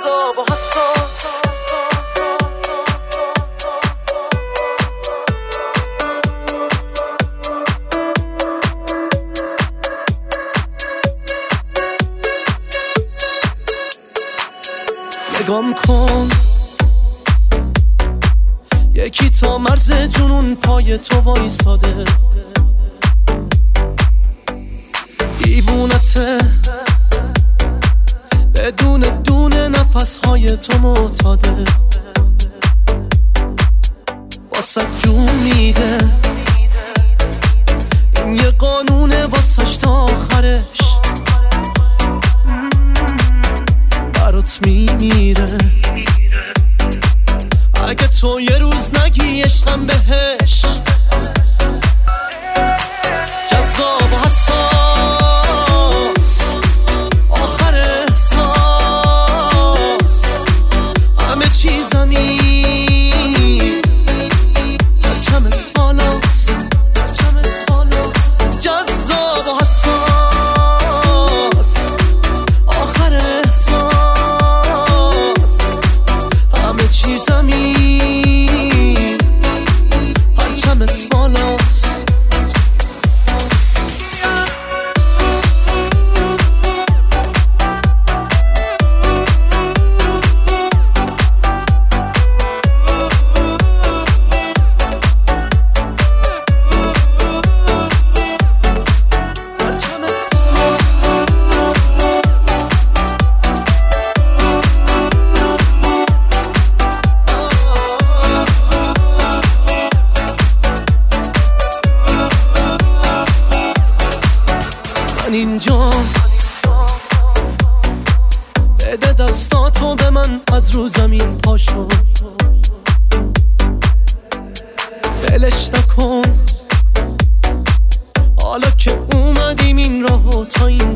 جذاب و حساس. نگام کن یکی تا مرز جنون پای تو وایساده، دیوونته بدون دونه نفسهای تو معتاده، واسه جون میده این یه قانونه واسش تا آخرش برات میمیره. اگه تو یه روز نگی عشقم بهش، جذاب و حساس آخر احساس، همه چیزمی پرچمت بالاست، جذاب و حساس آخر احساس، همه چیزمی پرچمت بالاست. من اینجا بده دستاتو به من، از رو زمین پاشو بلش نکن، حالا که اومدیم این راهو تا این